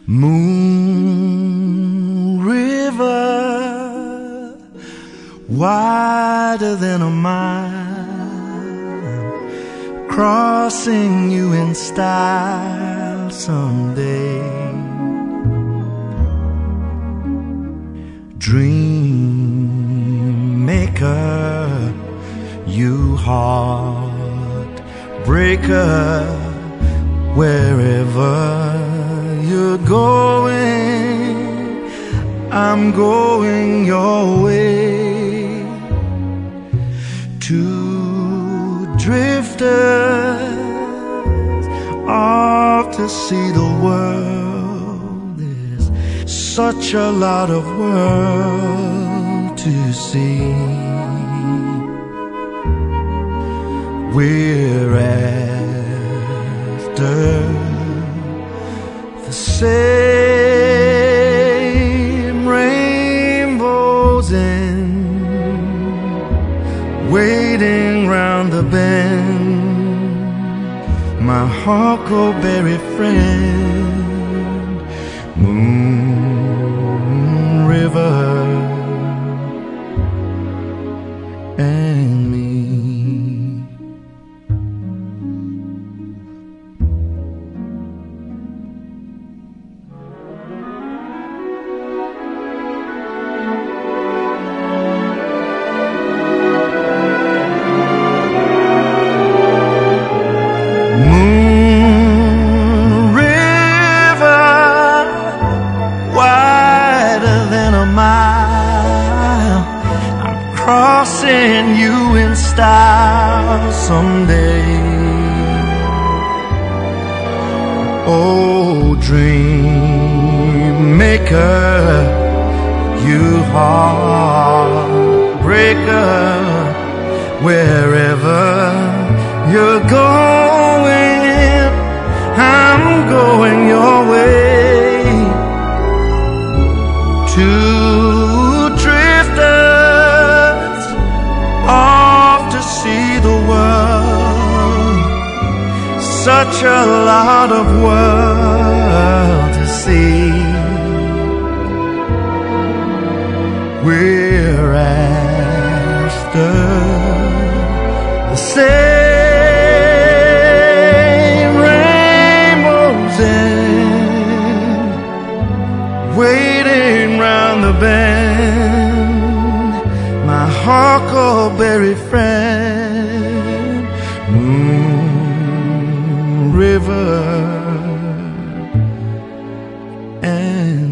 Moon River, wider than a mile, crossing you in style someday. Dream maker, you heartbreaker, wherever you're going, I'm going your way. Two drifters off to see the world. There's such a lot of world to see. We're after the same rainbows and waiting round the bend, my huckleberry friend, Moon River and me. Crossing you in style someday. Oh, dream maker, you heartbreaker, wherever you're going, I'm going your way. To such a lot of world to see. We're after the same rainbows and waiting round the bend, my huckleberry friend, Moon River and